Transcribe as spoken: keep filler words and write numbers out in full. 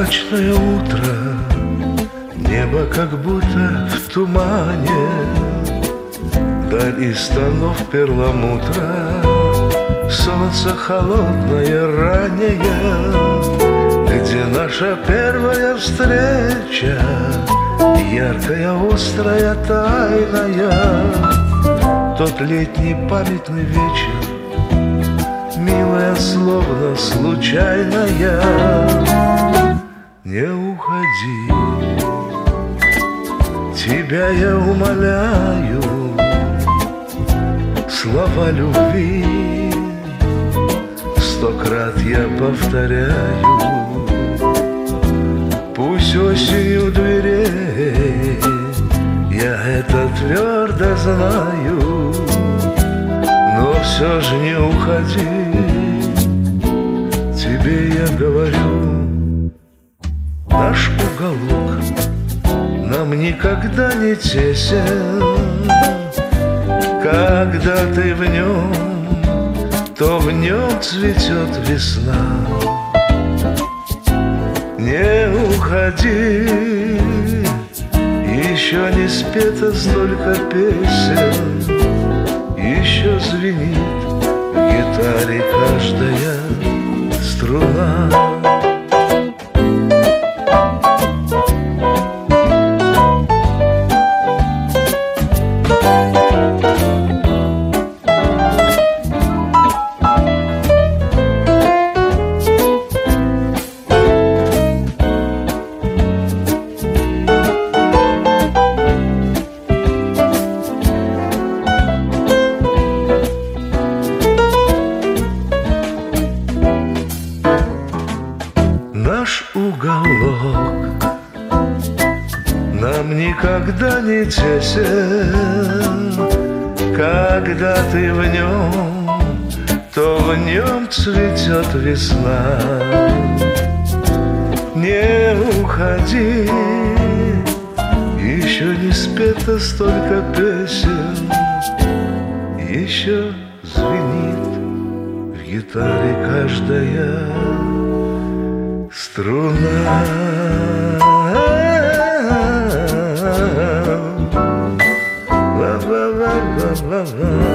Прозрачное утро, небо как будто в тумане, даль из тонов перламутра, солнце холодное, раннее, где наша первая встреча, яркая, острая, тайная. Тот летний памятный вечер, милая, словно случайная. Не уходи, тебя я умоляю, слова любви сто крат я повторяю. Пусть осенью дверей, я это твердо знаю, но все же не уходи, тебе я говорю. Наш уголок нам никогда не тесен, когда ты в нем, то в нем цветет весна. Не уходи, еще не спето столько песен, еще звенит в гитаре каждая струна. Наш уголок нам никогда не тесен, когда ты в нем, то в нем цветет весна. Не уходи, еще не спето столько песен, еще звенит в гитаре каждая струна. Ла-ла-ла-ла-ла-ла.